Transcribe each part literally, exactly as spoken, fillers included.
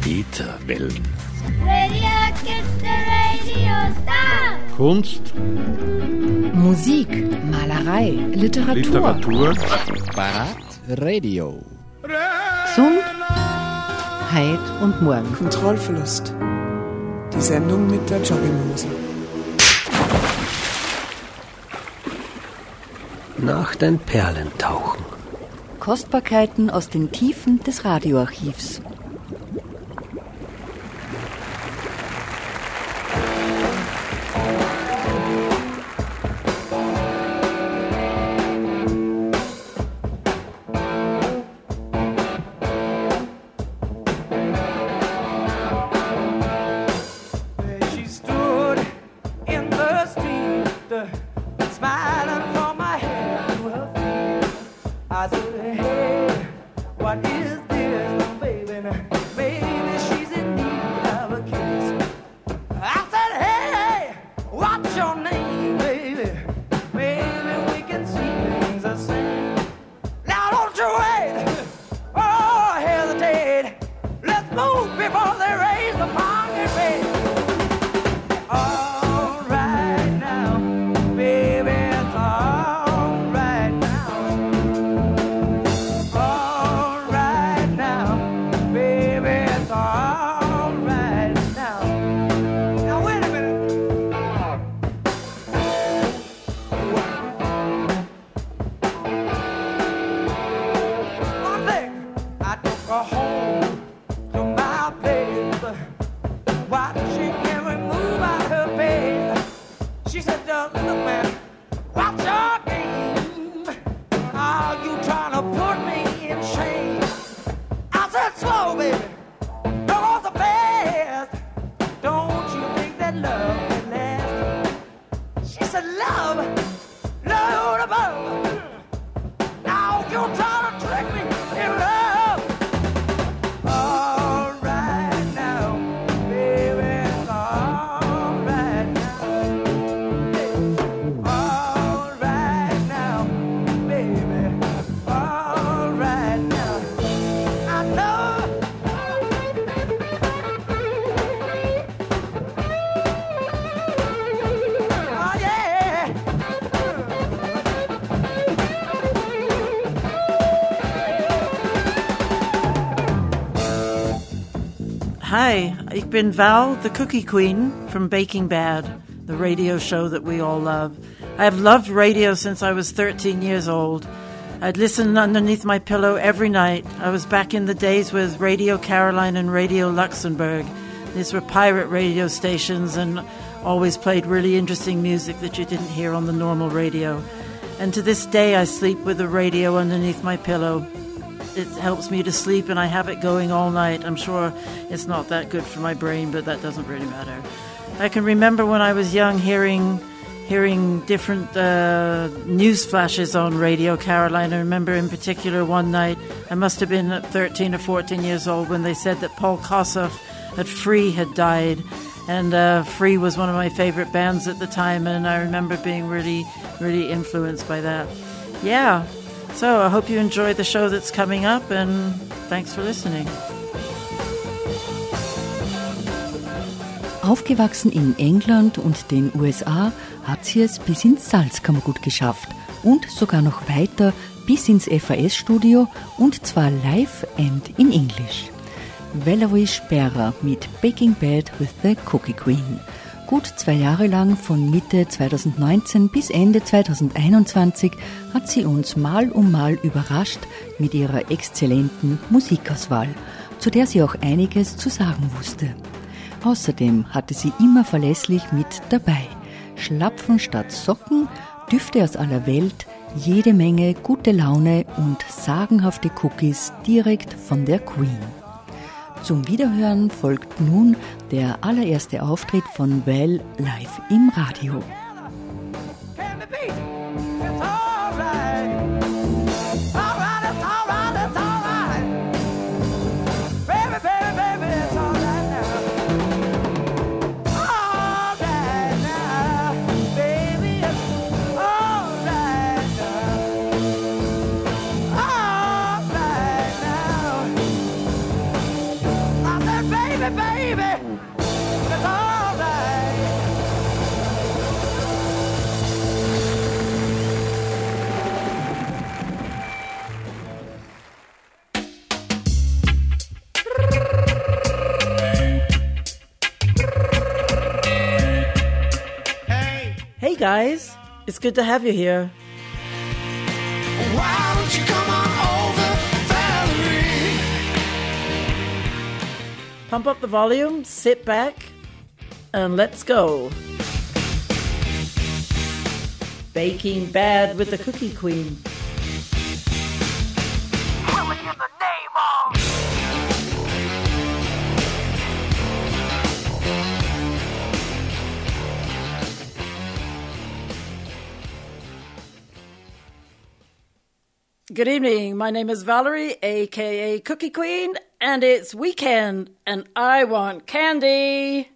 Ätherwellen. Radio Kids, the Radio Star. Kunst, Musik, Malerei, Literatur, Literatur, Parat Radio. Gesund, Heid und Morgen. Kontrollverlust. Die Sendung mit der Jogginghose. Nach den Perlen tauchen. Kostbarkeiten aus den Tiefen des Radioarchivs. Hi, ich bin Val, the Cookie Queen from Baking Bad, the radio show that we all love. I have loved radio since I was thirteen years old. I'd listen underneath my pillow every night. I was back in the days with Radio Caroline and Radio Luxembourg. These were pirate radio stations and always played really interesting music that you didn't hear on the normal radio. And to this day, I sleep with the radio underneath my pillow. It helps me to sleep, and I have it going all night. I'm sure it's not that good for my brain, but that doesn't really matter. I can remember when I was young hearing hearing different uh, news flashes on Radio Caroline. I remember in particular one night, I must have been thirteen or fourteen years old, when they said that Paul Kossoff at Free had died. And uh, Free was one of my favorite bands at the time, and I remember being really, really influenced by that. Yeah. So, I hope you enjoy the show that's coming up, and thanks for listening. Aufgewachsen in England und den U S A hat sie es bis ins Salzkammergut geschafft und sogar noch weiter bis ins F A S-Studio, und zwar live and in English. Valerie Sperrer mit Baking Bad with the Cookie Queen. Gut zwei Jahre lang, von Mitte zwanzig neunzehn bis Ende zwanzig einundzwanzig, hat sie uns mal um mal überrascht mit ihrer exzellenten Musikauswahl, zu der sie auch einiges zu sagen wusste. Außerdem hatte sie immer verlässlich mit dabei Schlapfen statt Socken, Düfte aus aller Welt, jede Menge gute Laune und sagenhafte Cookies direkt von der Queen. Zum Wiederhören folgt nun der allererste Auftritt von Val live im Radio. Baby Hey guys, it's good to have you here. Why don't you come on over, Valerie? Pump up the volume, sit back, and let's go. Baking Bad with the Cookie Queen. Willing in the name of. Good evening. My name is Valerie, aka Cookie Queen, and it's weekend, and I want candy.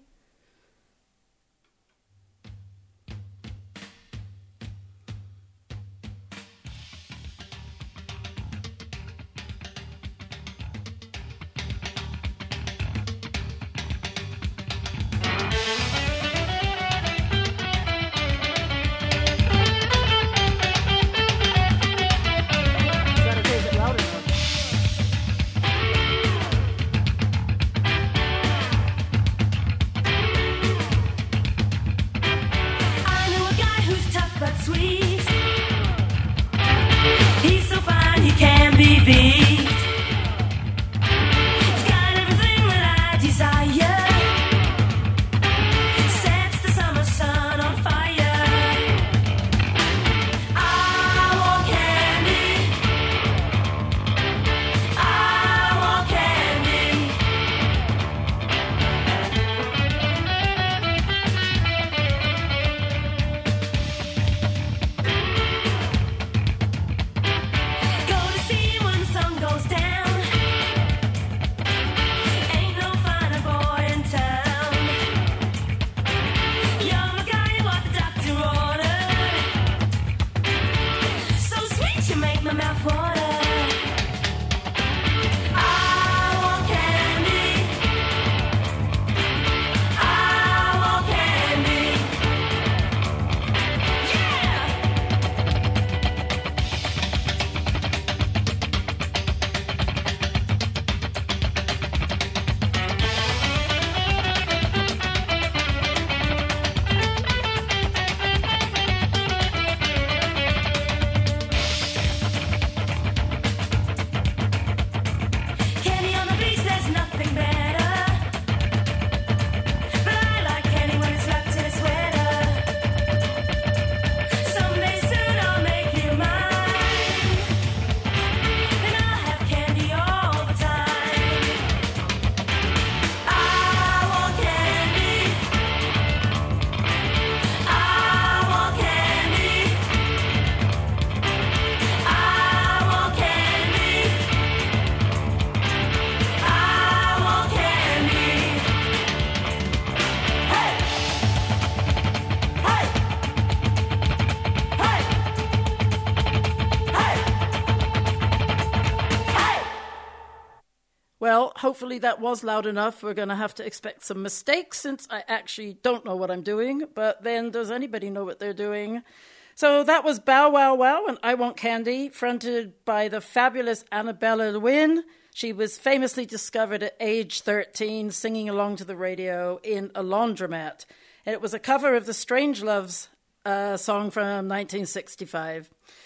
Well, hopefully that was loud enough. We're going to have to expect some mistakes since I actually don't know what I'm doing. But then does anybody know what they're doing? So that was Bow Wow Wow and I Want Candy, fronted by the fabulous Annabella Lwin. She was famously discovered at age thirteen singing along to the radio in a laundromat. And it was a cover of the Strangeloves uh, song from nineteen sixty-five.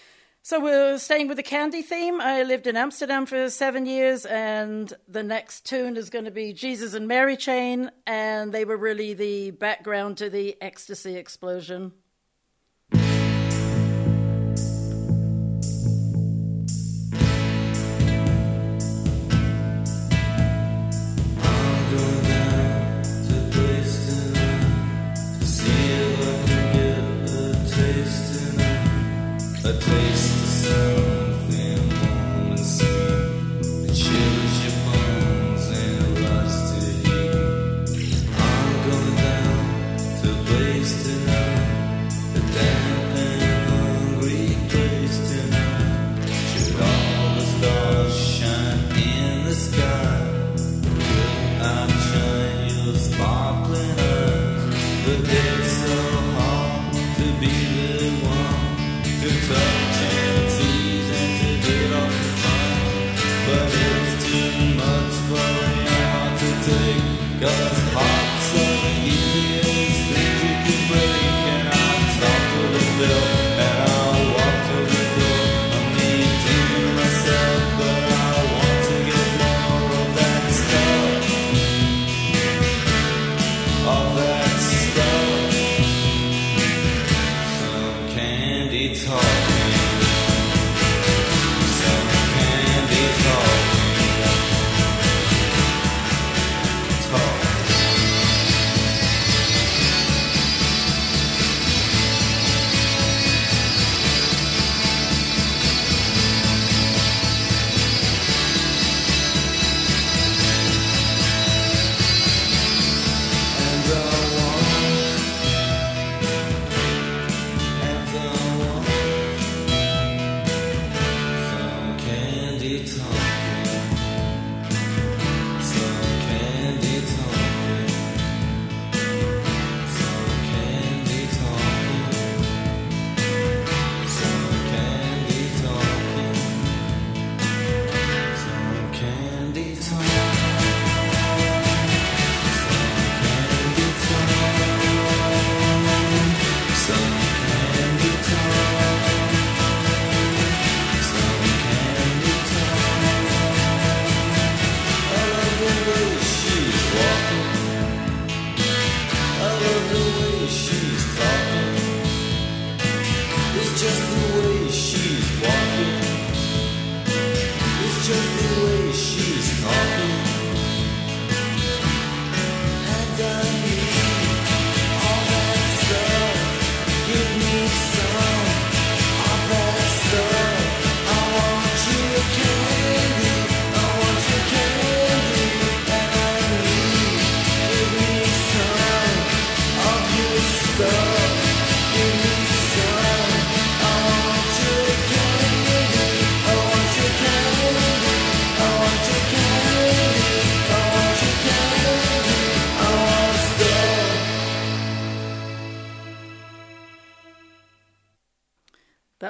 So we're staying with the candy theme. I lived in Amsterdam for seven years, and the next tune is going to be Jesus and Mary Chain, and they were really the background to the ecstasy explosion. A taste of something warm and sweet that chills your bones and rusts to heat. I'm going down to a place tonight, a damp and hungry place tonight. Should all the stars shine in the sky, could I shine your sparkling eyes? But it's so hard to be the one to touch and tease and to get off the phone. But it's too much for your heart to take, 'cause hearts are the easiest things you can break. And I'm talking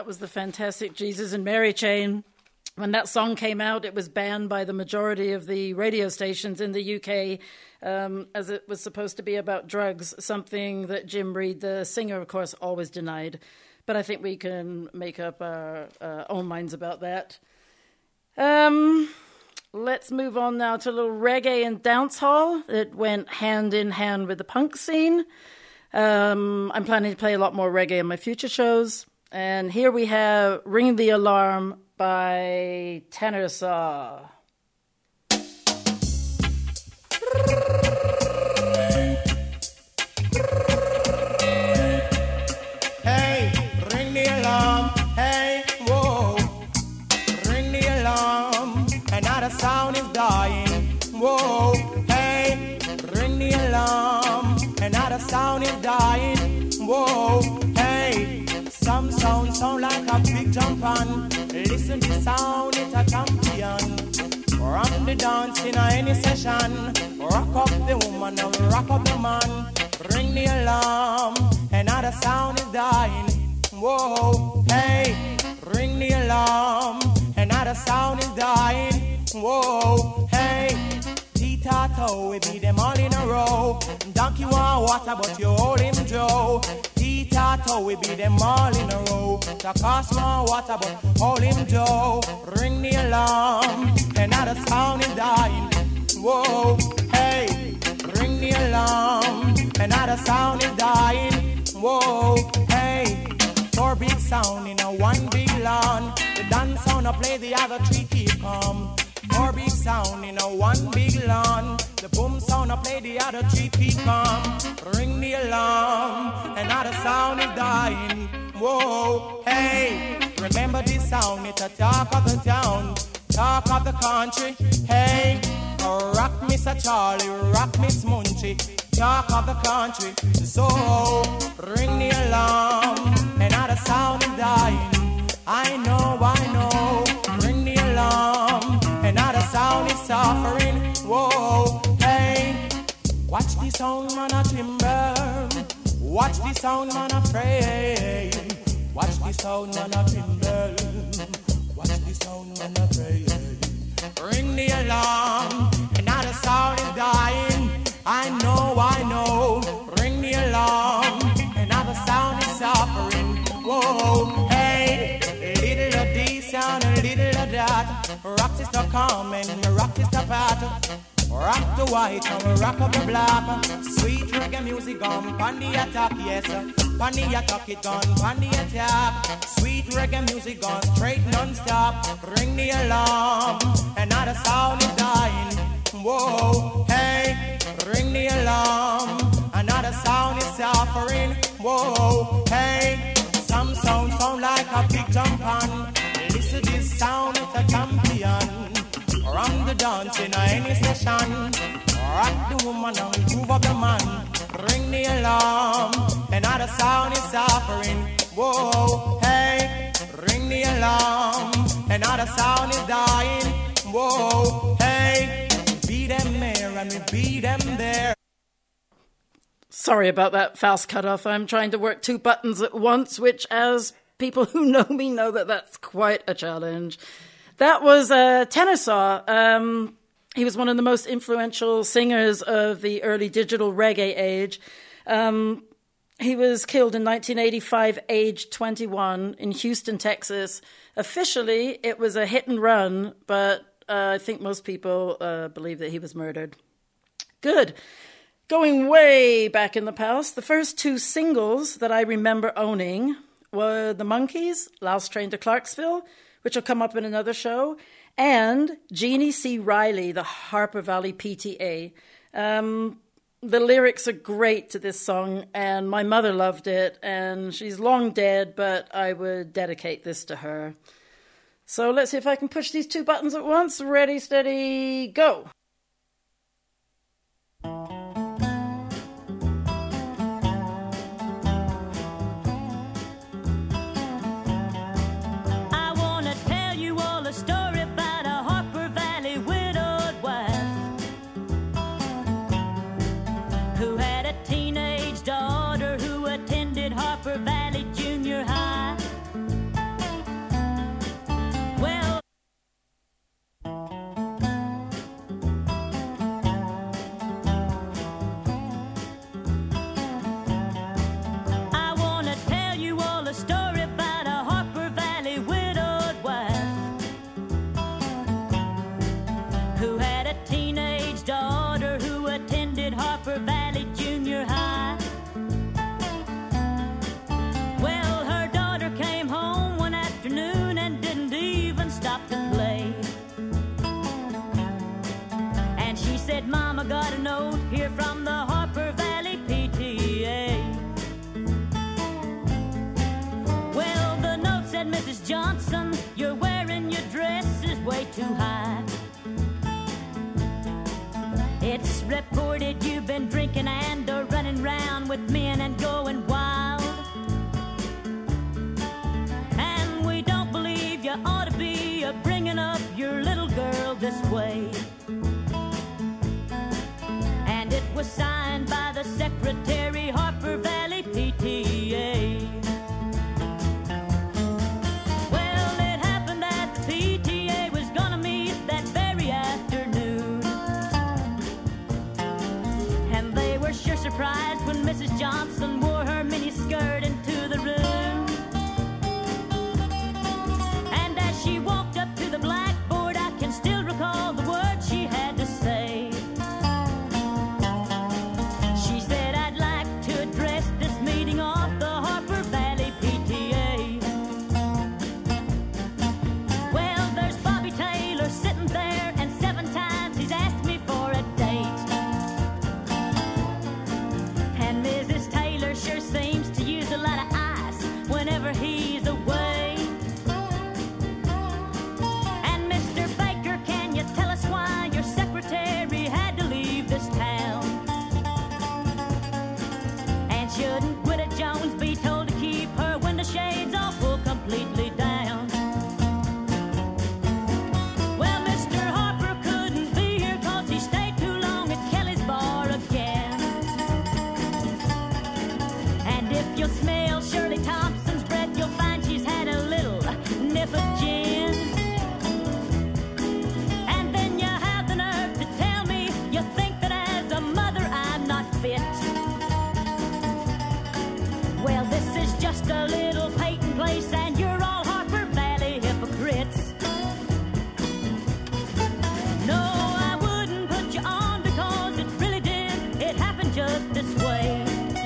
That was the fantastic Jesus and Mary Chain. When that song came out, it was banned by the majority of the radio stations in the U K, um, as it was supposed to be about drugs, something that Jim Reid, the singer, of course, always denied. But I think we can make up our uh, own minds about that. Um, let's move on now to a little reggae and dancehall. It went hand in hand with the punk scene. Um, I'm planning to play a lot more reggae in my future shows. And here we have Ring the Alarm by Tenor Saw. Hey, ring the alarm. Hey, whoa. Ring the alarm. Another sound is dying. Whoa. Hey, ring the alarm. Another sound is dying. Whoa. Hey, some sound sound like a big jump on. Listen to sound, it's a champion. From the dance in any session. Rock up the woman and rock up the man. Ring the alarm, another sound is dying. Whoa, hey, ring the alarm, another sound is dying. Whoa, hey, T-Tato, we beat them all in a row. Donkey want water, but you hold him Joe. T-Tato, we beat them all in a row. The cost want water, but hold him Joe. Ring the alarm, another sound is dying. Whoa, hey, ring the alarm, another sound is dying. Whoa, hey, four big sound in a one big lawn. The dance sound I play, the other three keep calm. Four big sound in a one big lawn. The boom sound I play, the other three keep calm. Ring the alarm, another sound is dying. Whoa, hey, remember this sound, it's a talk of the town, talk of the country. Hey, rock Mister Charlie, rock Miss Munchie, talk of the country. So, ring the alarm, another sound is dying. I know, I know, ring the alarm, another sound is suffering. Whoa, hey, watch the sound man a timber, watch the sound man a pray, watch the sound man a timber, watch the sound man a pray. Ring the alarm, another sound is dying. I know, I know. Ring the alarm, another sound is suffering. Whoa, hey, little of this sound, a little of that. Rock sister come and rock sister pat. Rock the white and rock up the black. Sweet reggae music on pan the attack, yes. Pan the attack it on, pan the attack. Sweet reggae music on straight non-stop. Ring the alarm, another sound is dying. Whoa, hey, ring the alarm, another sound is suffering. Whoa, hey, some sound sound like a big jump on. Listen to this sound, it's a champion. From the dance in any session. Rock the woman and groove up the man. Ring the alarm, another sound is suffering. Whoa, hey, ring the alarm, another sound is dying. Whoa, hey, beat them here and we beat them there. Sorry about that fast cut-off. I'm trying to work two buttons at once, which, as people who know me know, that that's quite a challenge. That was uh, Tenor Saw. Um, he was one of the most influential singers of the early digital reggae age. Um, he was killed in nineteen eighty-five, aged twenty-one, in Houston, Texas. Officially, it was a hit and run, but uh, I think most people uh, believe that he was murdered. Good. Going way back in the past, the first two singles that I remember owning were The Monkees, Last Train to Clarksville, which will come up in another show, and Jeannie C. Riley, the Harper Valley P T A. Um, the lyrics are great to this song, and my mother loved it, and she's long dead, but I would dedicate this to her. So let's see if I can push these two buttons at once. Ready, steady, go. Harper Valley Junior High. said, Mama got a note here from the Harper Valley P T A. Well, the note said, Missus Johnson, you're wearing your dresses way too high. It's reported you've been drinking and are running round with men and going wild. And we don't believe you ought to be uh, bringing up your little girl this way. And it was signed by the Secretary, Harper Valley P T A. Well, it happened that the P T A was gonna meet that very afternoon. And they were sure surprised when Missus Johnson wore her mini skirt into the room. And as she walked up to the blackboard, I can still recall the words she had to say. She said, I'd like to address this meeting of the Harper Valley P T A. Well, there's Bobby Taylor sitting there, and seven times he's asked me for a date. And Missus Taylor sure seems to use a lot of ice whenever he's away. And Mister Baker, can you tell us why your secretary had to leave this town? And shouldn't Widow Jones be told to keep her window shades all pulled completely down? Well, Mister Harper couldn't be here 'cause he stayed too long at Kelly's bar again. And if you'll smell Shirley Thompson's breath, you'll find she's had a little nip of gin. And then you have the nerve to tell me you think that as a mother I'm not fit. Well, this is just a little Peyton place, and you're all Harper Valley hypocrites. No, I wouldn't put you on because it really did. It happened just this way.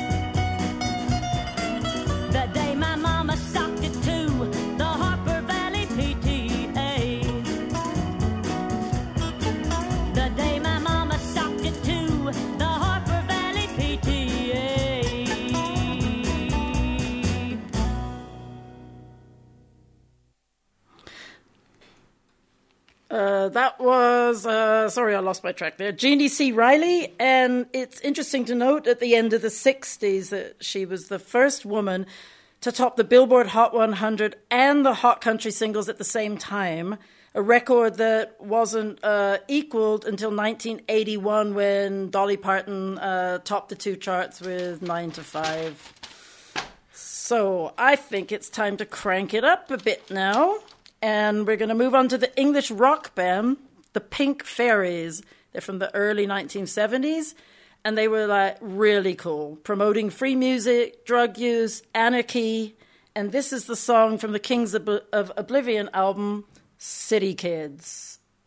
The day my mama socked it to the Harper Valley P T A. The day my mama socked it to the Harper Valley P T A. Uh, that was, uh, sorry, I lost my track there. Jeannie C. Riley, and it's interesting to note at the end of the sixties that she was the first woman to top the Billboard Hot one hundred and the Hot Country Singles at the same time, a record that wasn't uh, equaled until nineteen eighty-one when Dolly Parton uh, topped the two charts with nine to five. So I think it's time to crank it up a bit now. And we're going to move on to the English rock band, the Pink Fairies. They're from the early nineteen seventies, and they were like really cool, promoting free music, drug use, anarchy. And this is the song from the Kings of, of Oblivion album, City Kids.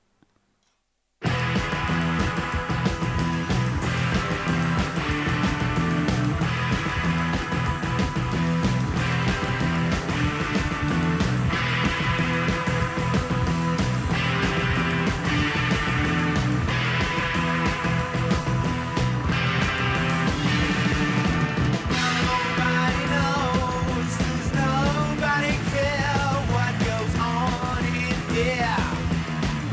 Nobody knows, nobody cares what goes on in here.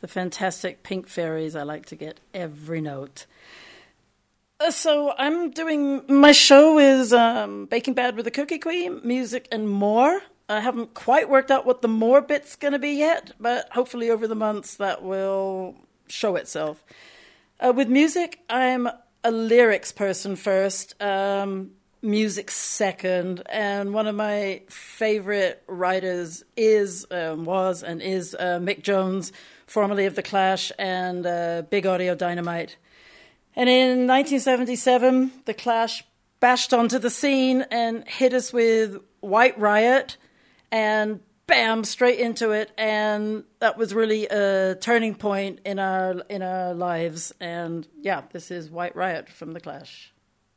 the fantastic Pink Fairies. I like to get every note. Uh, so I'm doing, my show is um, Baking Bad with the Cookie Queen, music and more. I haven't quite worked out what the more bit's going to be yet, but hopefully over the months that will show itself. Uh, with music, I'm a lyrics person first, um, music second, and one of my favorite writers is, um, was and is uh, Mick Jones, formerly of The Clash and uh, Big Audio Dynamite. And in nineteen seventy-seven, The Clash bashed onto the scene and hit us with White Riot, and bam, straight into it. And that was really a turning point in our in our lives. And yeah, this is White Riot from The Clash.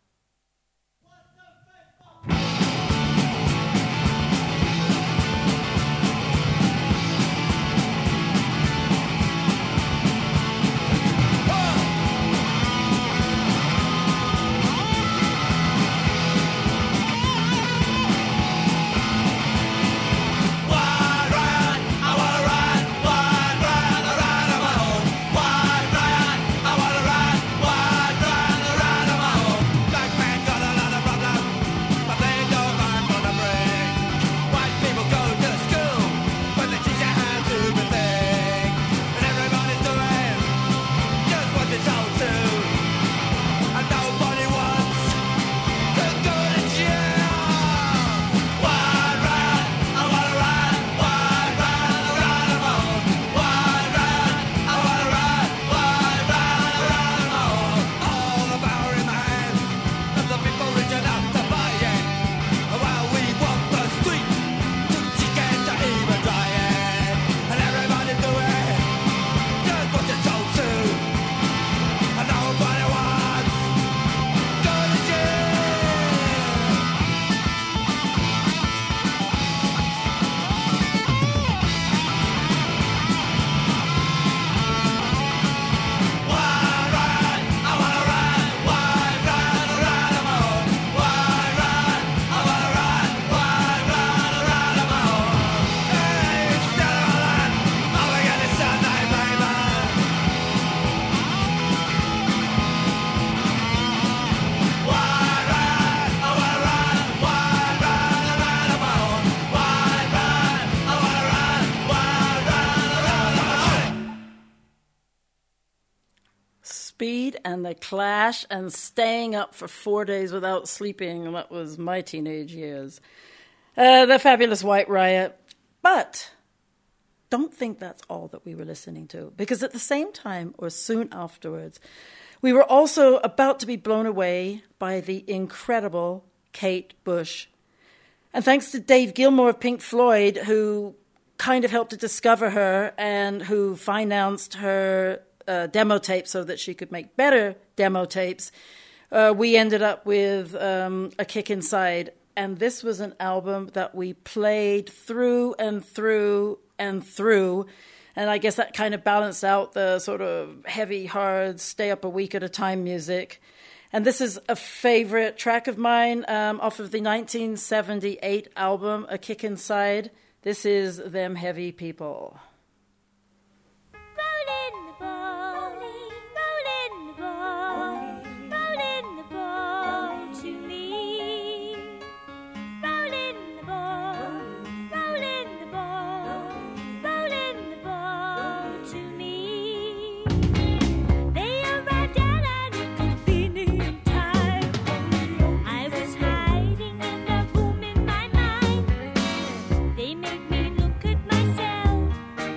And The Clash and staying up for four days without sleeping. That was my teenage years. Uh, the fabulous White Riot. But don't think that's all that we were listening to, because at the same time or soon afterwards, we were also about to be blown away by the incredible Kate Bush. And thanks to Dave Gilmour of Pink Floyd, who kind of helped to discover her and who financed her Uh, demo tapes so that she could make better demo tapes, uh, we ended up with um, A Kick Inside. And this was an album that we played through and through and through. And I guess that kind of balanced out the sort of heavy, hard, stay up a week at a time music. And this is a favorite track of mine um, off of the nineteen seventy-eight album, A Kick Inside. This is Them Heavy People. They made me look at myself.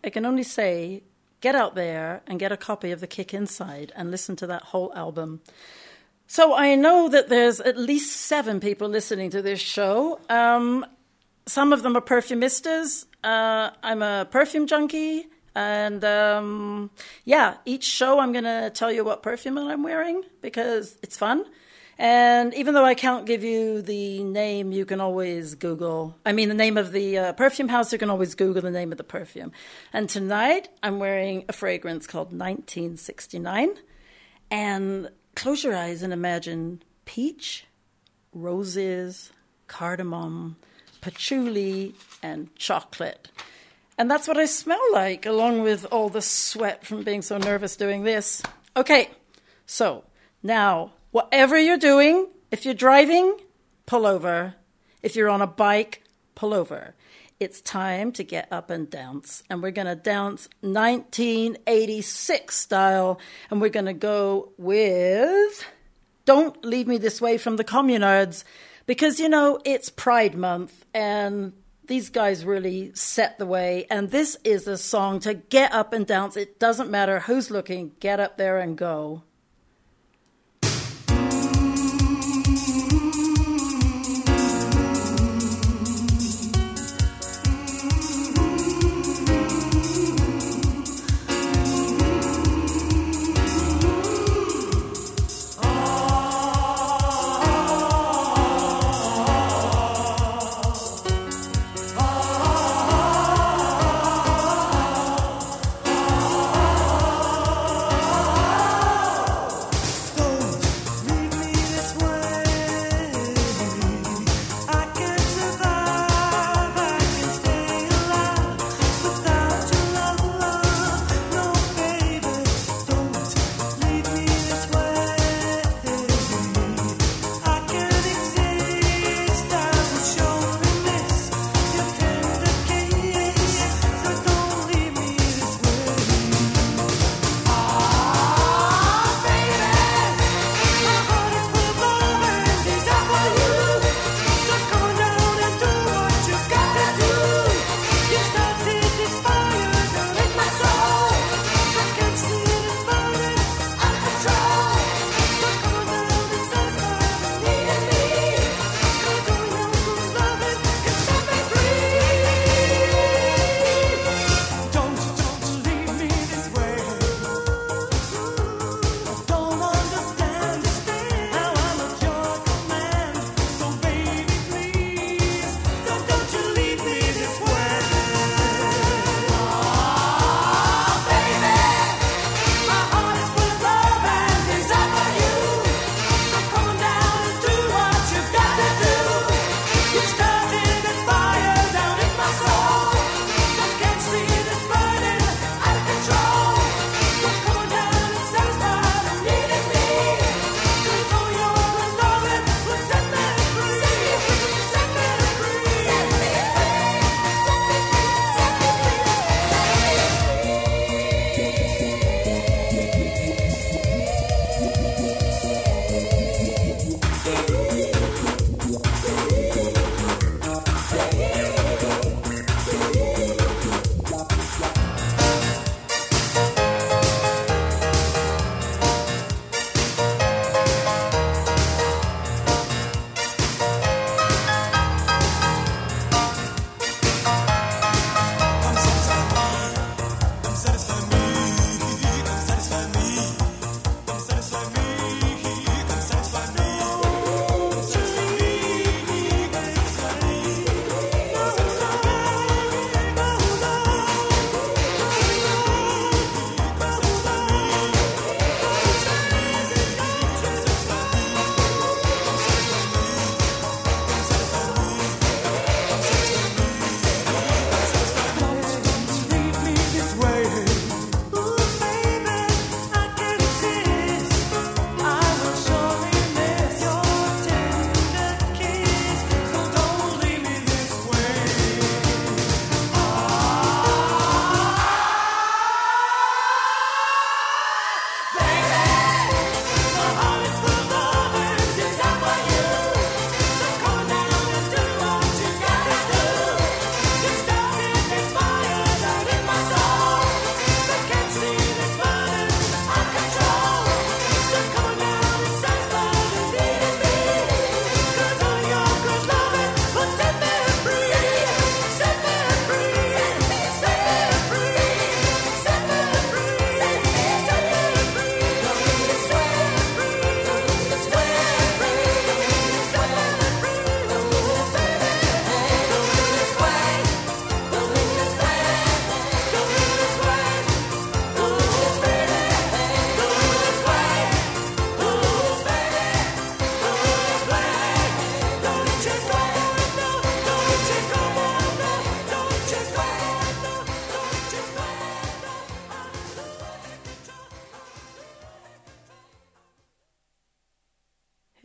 I can only say, get out there and get a copy of The Kick Inside and listen to that whole album. So I know that there's at least seven people listening to this show. Um, some of them are perfumistas. Uh, I'm a perfume junkie. And, um, yeah, each show I'm going to tell you what perfume I'm wearing because it's fun. And even though I can't give you the name, you can always Google. I mean, the name of the uh, perfume house, you can always Google the name of the perfume. And tonight, I'm wearing a fragrance called nineteen sixty-nine. And close your eyes and imagine peach, roses, cardamom, patchouli, and chocolate. And that's what I smell like, along with all the sweat from being so nervous doing this. Okay, so now, whatever you're doing, if you're driving, pull over. If you're on a bike, pull over. It's time to get up and dance. And we're going to dance nineteen eighty-six style. And we're going to go with Don't Leave Me This Way from the Communards. Because, you know, it's Pride Month and these guys really set the way. And this is a song to get up and dance. It doesn't matter who's looking. Get up there and go.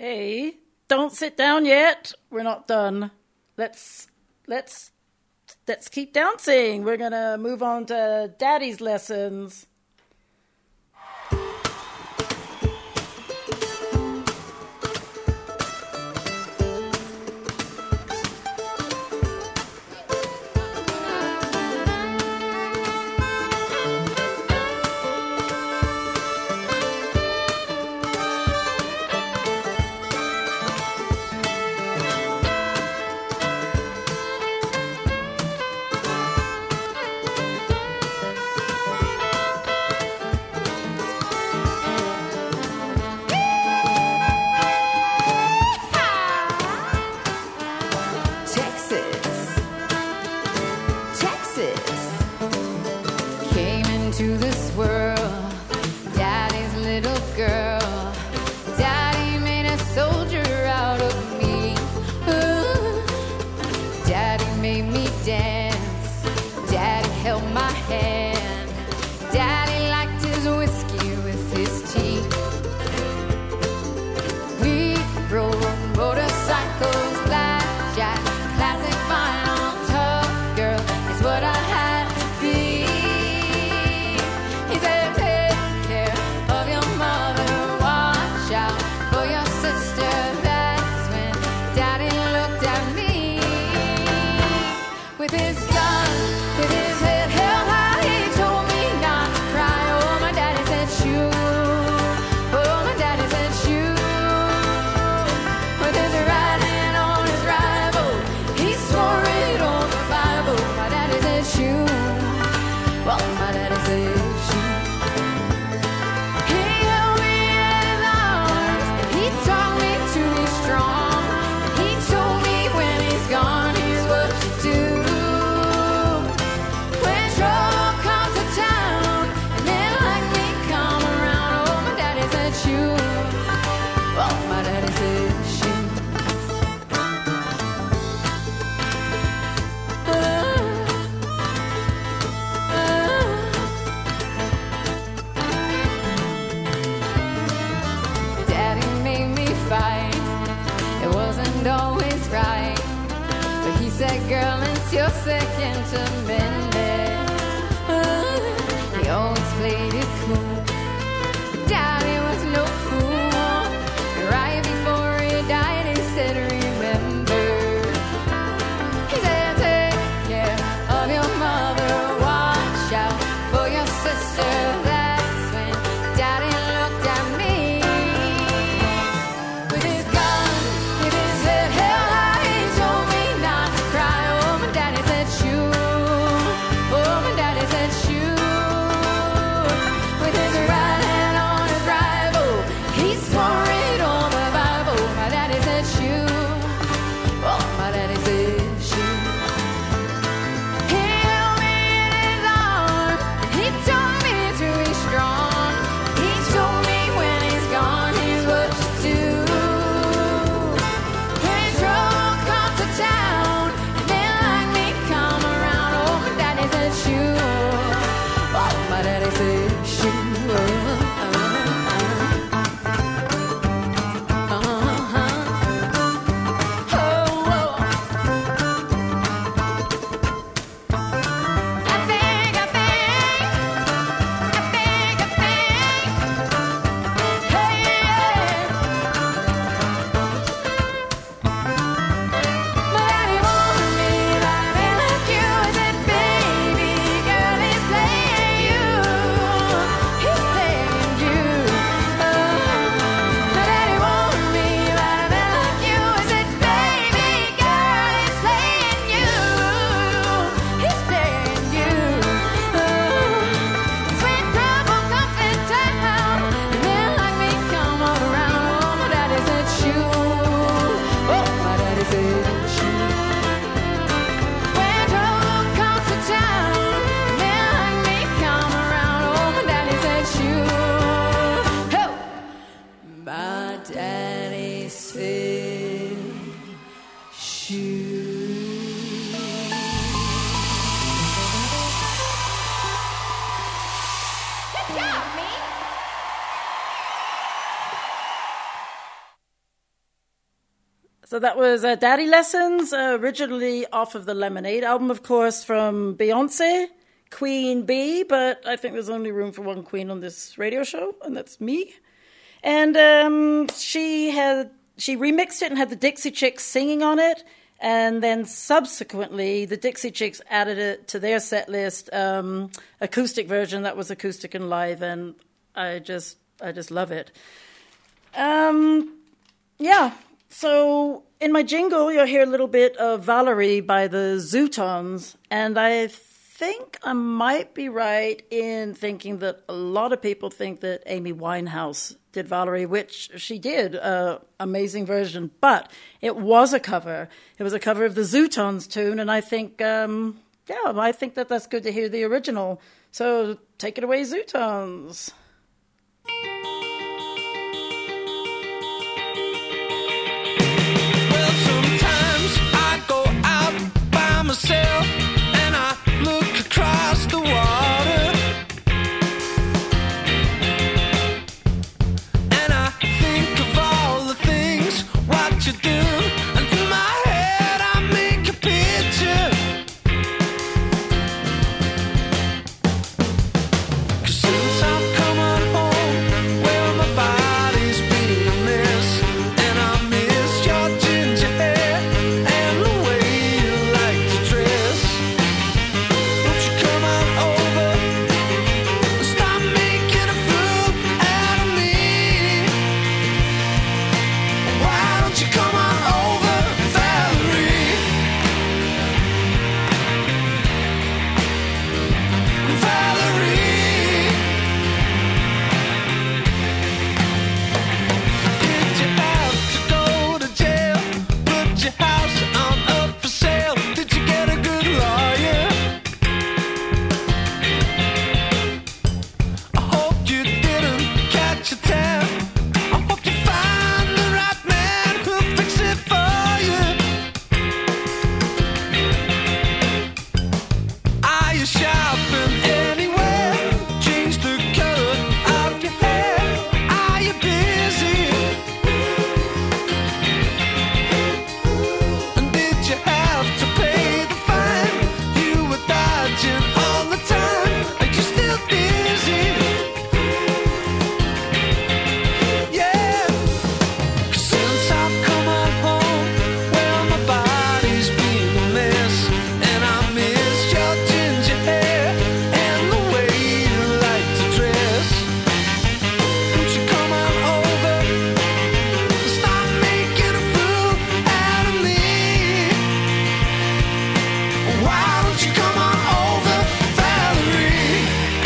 Hey, don't sit down yet. We're not done. Let's let's let's keep dancing. We're gonna move on to Daddy's lessons. He So that was uh, Daddy Lessons, uh, originally off of the Lemonade album, of course, from Beyonce, Queen Bee, but I think there's only room for one queen on this radio show, and that's me. And um, she had she remixed it and had the Dixie Chicks singing on it, and then subsequently the Dixie Chicks added it to their set list, um, acoustic version that was acoustic and live, and I just I just love it. Um, yeah. So in my jingle, you'll hear a little bit of Valerie by the Zootons, and I think I might be right in thinking that a lot of people think that Amy Winehouse did Valerie, which she did, uh, amazing version, but it was a cover. It was a cover of the Zootons tune, and I think, um, yeah, I think that that's good to hear the original. So take it away, Zootons. Myself, and I look across the water, and I think of all the things what you do, and in my head I make a picture. 'Cause since I've come on home, well my body's been a mess, and I miss your ginger hair and the way you like to dress. Won't you come on over and stop making a fool out of me? Why don't you come on over, Valerie? Valerie, did you have to go to jail? Put your house on up for sale? Did you get a good lawyer? I hope you didn't catch a tab. I hope you find the right man who'll fix it for you. Are you shopping anywhere? Change the color of your hair. Are you busy? And did you have to pay the fine? You were dodging all the time. Are you still dizzy? Yeah. 'Cause since I've come on home, well my body's been a mess, and I miss your ginger hair and the way you like to dress. Won't you come on over and stop making a fool out of me? Why don't you come on over, Valerie?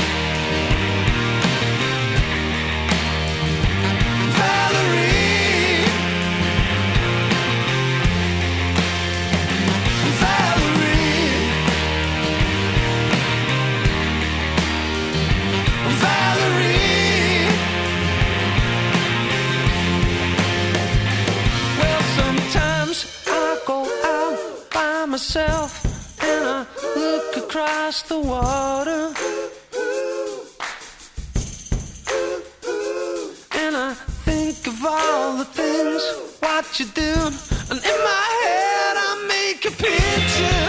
Valerie, Valerie, Valerie. Well, sometimes I go out by myself and I look across the water, and I think of all the things what you do, and in my head I make a picture.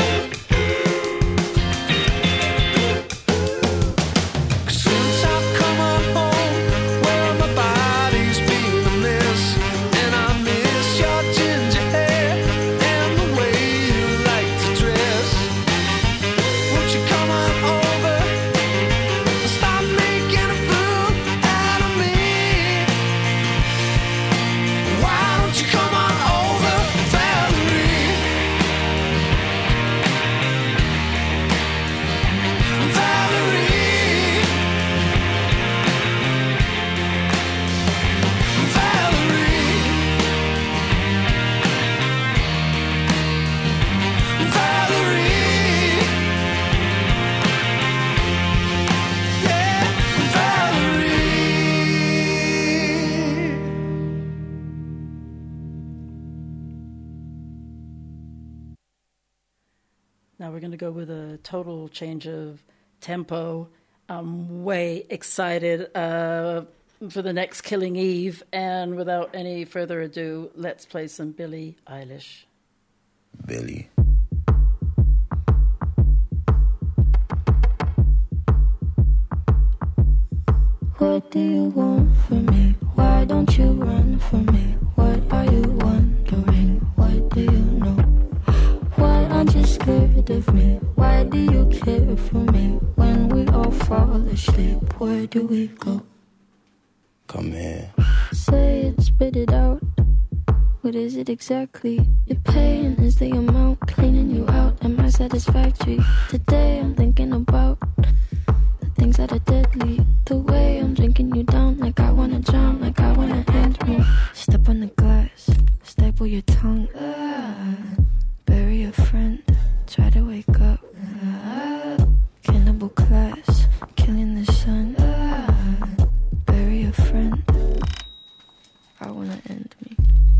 'Cause since I've come on home, well my body's been a mess, and I miss your ginger hair and the way you like to dress. Won't you come on over and stop making a fool out of me? Why don't you come on over, Valerie? Valerie, Valerie, Valerie, yeah, Valerie. Now we're going to go with a total change of tempo. I'm way excited. Uh, for the next Killing Eve. And without any further ado, let's play some Billie Eilish. Billie. What do you want from me? Why don't you run from me? What are you wondering? What do you know? Why aren't you scared of me? Why do you care for me? When we all fall asleep, where do we go? Come here. Say it, spit it out. What is it exactly? Your pain is the amount cleaning you out. Am I satisfactory? Today I'm thinking about the things that are deadly. The way I'm drinking you down, like I wanna drown, like I wanna end me. Step on the glass, staple your tongue. Ah, bury a friend, try to wake up. Ah, cannibal class, killing the sun. Ah, bury a friend. I wanna end me.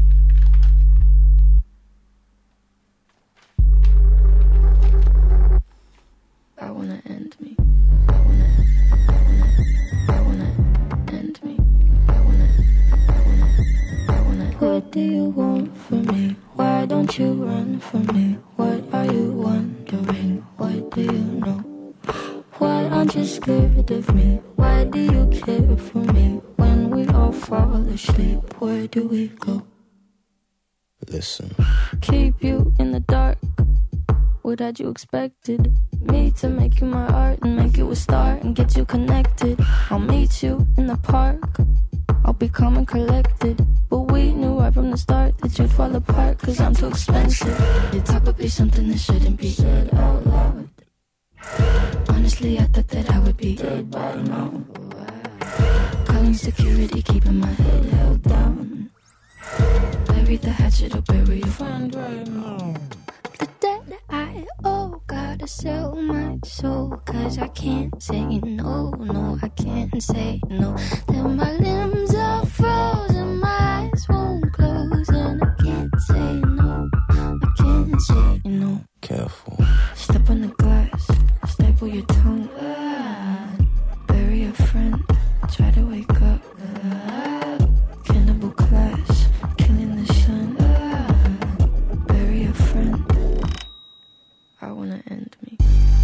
I wanna end me. I wanna, I wanna, I wanna end me. I wanna, I wanna, I wanna. What do you want from me? Why don't you run from me? What are you wondering? What do you know? Why aren't you scared of me? Why do you care for me? When we all fall asleep, where do we go? Listen. Keep you in the dark. What had you expected? Me to make you my art and make you a star and get you connected. I'll meet you in the park. I'll be calm and collected. But we knew right from the start that you'd fall apart, cause I'm too expensive. Your talk would be something that shouldn't be said out loud. Honestly, I thought that I would be dead by now. Calling security, keeping my head held down. Bury the hatchet or bury your friend right now. The debt I owe, gotta sell my soul, cause I can't say no, no, I can't say no. Then my limbs are frozen, my eyes won't close, and I can't say no, I can't say no. Careful. Step on the glass, staple your tongue. Ah, bury a friend, try to wake up. Ah, cannibal class, killing the sun. Ah, bury a friend. I wanna end me.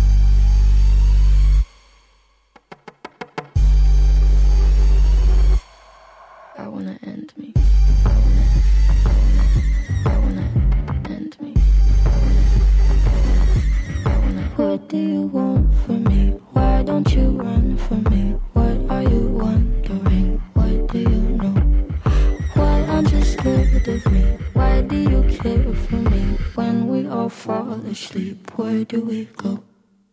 I wanna end me. I wanna, I wanna, I wanna end me. I wanna, I wanna. What do you want from me? Why don't you run from me? What are you wondering? What do you know? Why aren't you scared of me? Why do you care for me? When we all fall asleep, where do we go?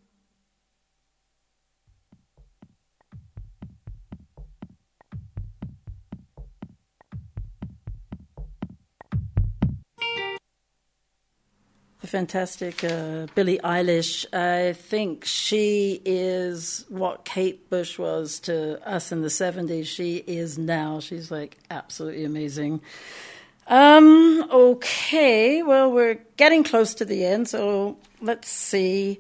The fantastic uh, Billie Eilish. I think she is what Kate Bush was to us in the seventies. She is now. She's like absolutely amazing. Um, okay, well, we're getting close to the end, so let's see.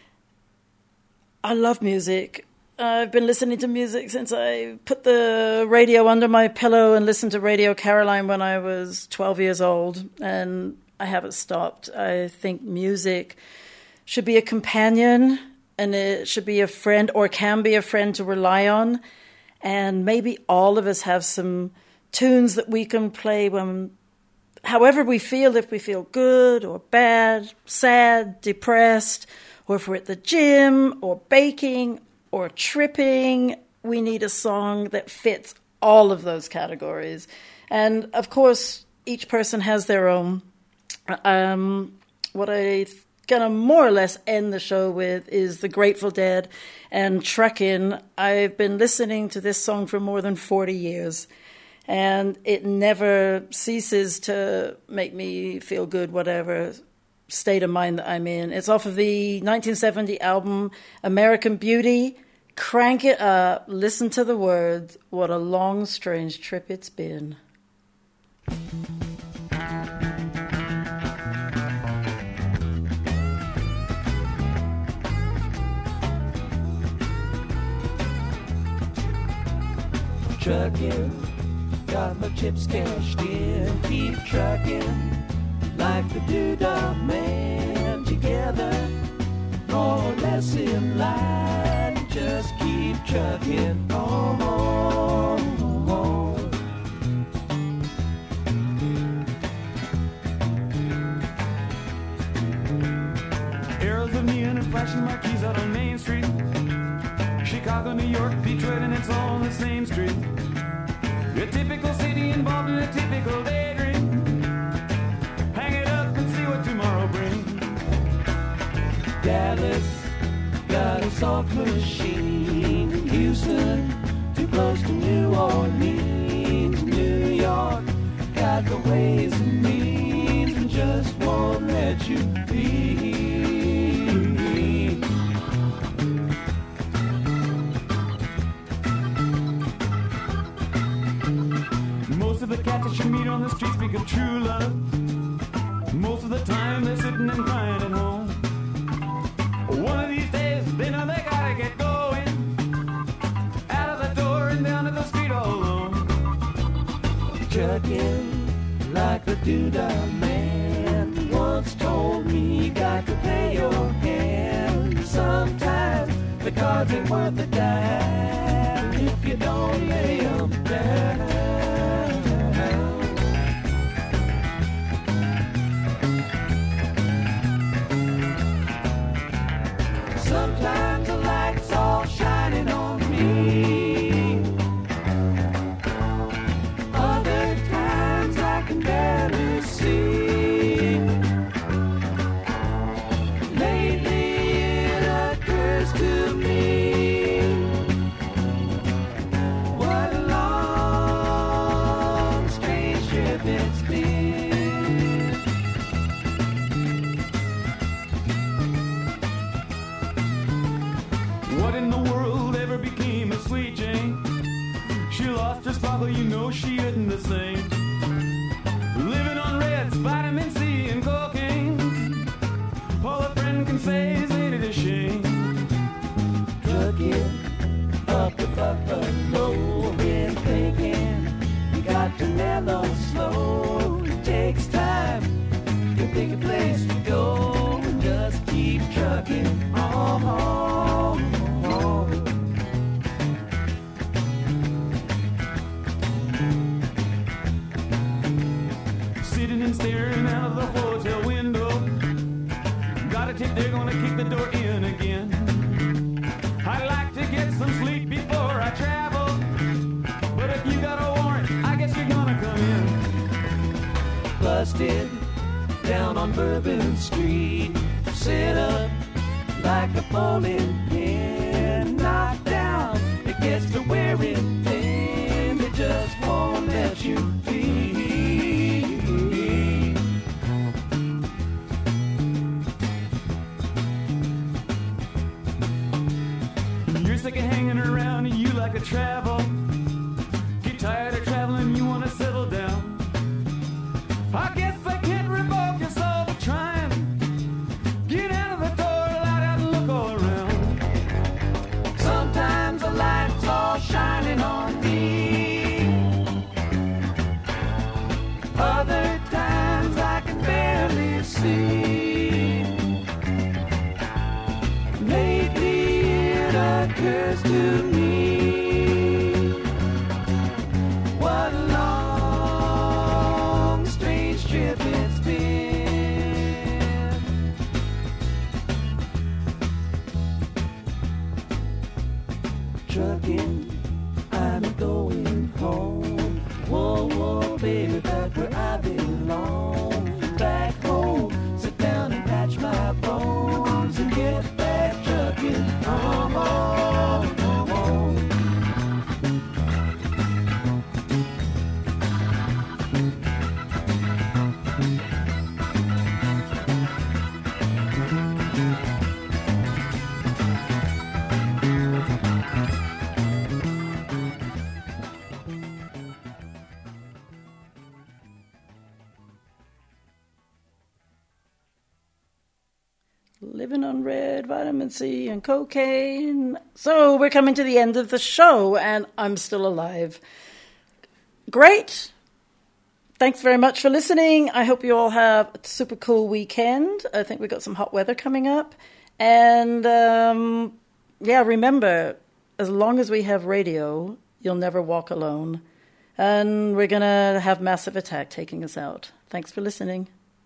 I love music. I've been listening to music since I put the radio under my pillow and listened to Radio Caroline when I was twelve years old, and I haven't stopped. I think music should be a companion, and it should be a friend, or can be a friend to rely on, and maybe all of us have some tunes that we can play when, however we feel, if we feel good or bad, sad, depressed, or if we're at the gym or baking or tripping, we need a song that fits all of those categories. And of course, each person has their own. Um, what I gonna more or less end the show with is the Grateful Dead and Trekkin'. I've been listening to this song for more than forty years, and it never ceases to make me feel good, whatever state of mind that I'm in. It's off of the nineteen seventy album American Beauty. Crank it up, listen to the words. What a long, strange trip it's been. trucking, got my chips cashed in. Keep trucking like the Doodah Man. Together, more or less in line. Just keep trucking on, on, on. Arrows of neon and flashing marquees out on Main Street. Chicago, New York, Detroit, and it's all on the same street. A typical city involved in a typical daydream. Hang it up and see what tomorrow brings. Dallas got a soft machine. Houston, too close to New Orleans. New York got the ways and means and just won't let you be. Most of the cats that you meet on the street speak of true love. Most of the time they're sitting and crying at home. One of these days they know they gotta get going. Out of the door and down to the street all alone. Trucking like a Doodah Man once told me you got to play your hand. Sometimes the cards ain't worth a dime if you don't lay 'em down. Sometimes the light's all shining on me. Other times I can barely see. Lately it occurs to me, what a long, strange trip it's been. What in the world ever became of Sweet Jane? She lost her sparkle, you know she isn't the same. Living on reds, vitamin C and cocaine. All a friend can say is ain't it a shame? Trucking up the Buffalo, been thinking you got to mellow slow. It takes time to pick a place to go and just keep trucking on. Sitting and staring out of the hotel window. Got a tip they're gonna kick the door in again. I'd like to get some sleep before I travel, but if you got a warrant, I guess you're gonna come in. Busted down on Bourbon Street, set up like a bowling pin. Knocked down, it gets to wearing thin. They just won't let you be. You're sick of hanging around and you like to travel. Get tired of traveling, you wanna settle down. I guess I can't revoke your soul for trying. Get out of the door, light out and look all around. Sometimes the light's all shining on me. Other times I can barely see. Lately it occurs to me, what a long, strange trip it's been. Trucking, I'm going home. Whoa, whoa, baby, back where I belong. Back home, sit down and patch my bones and get back trucking. Oh, oh, oh, oh. living on red, vitamin C, and cocaine. So we're coming to the end of the show, and I'm still alive. Great. Thanks very much for listening. I hope you all have a super cool weekend. I think we've got some hot weather coming up. And, um, yeah, remember, as long as we have radio, you'll never walk alone. And we're going to have Massive Attack taking us out. Thanks for listening.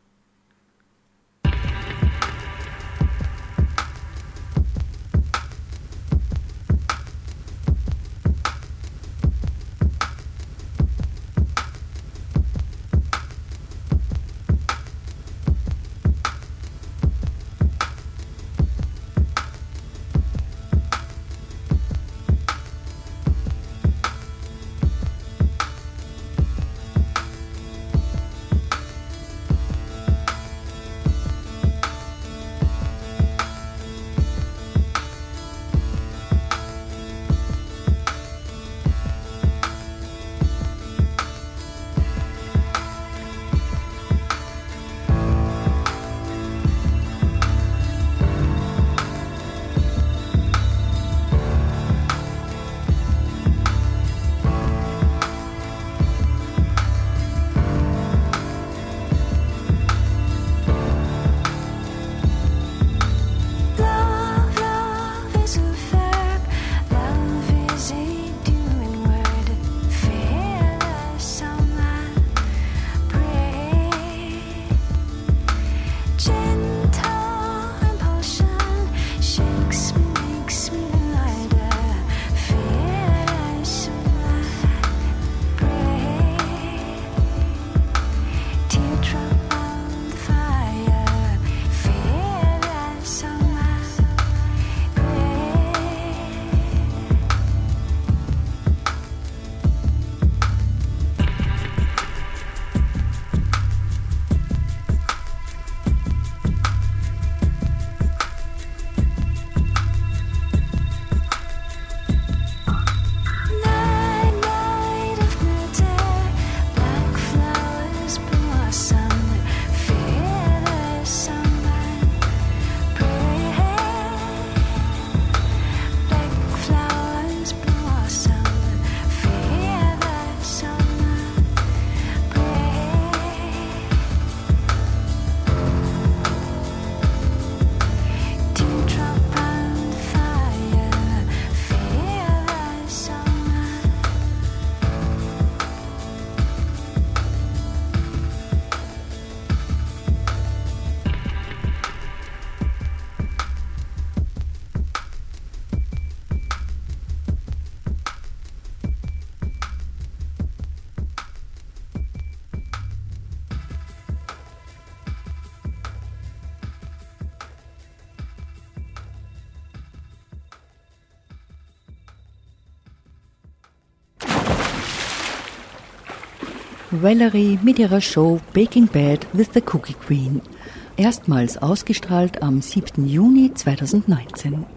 Valerie mit ihrer Show Baking Bad with the Cookie Queen. Erstmals ausgestrahlt am siebten Juni zweitausendneunzehn.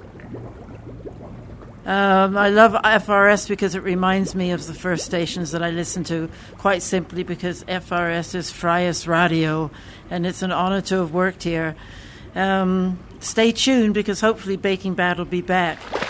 Um, I love F R S because it reminds me of the first stations that I listened to, quite simply because F R S is Freies Radio, and it's an honor to have worked here. Um, stay tuned because hopefully Baking Bad will be back.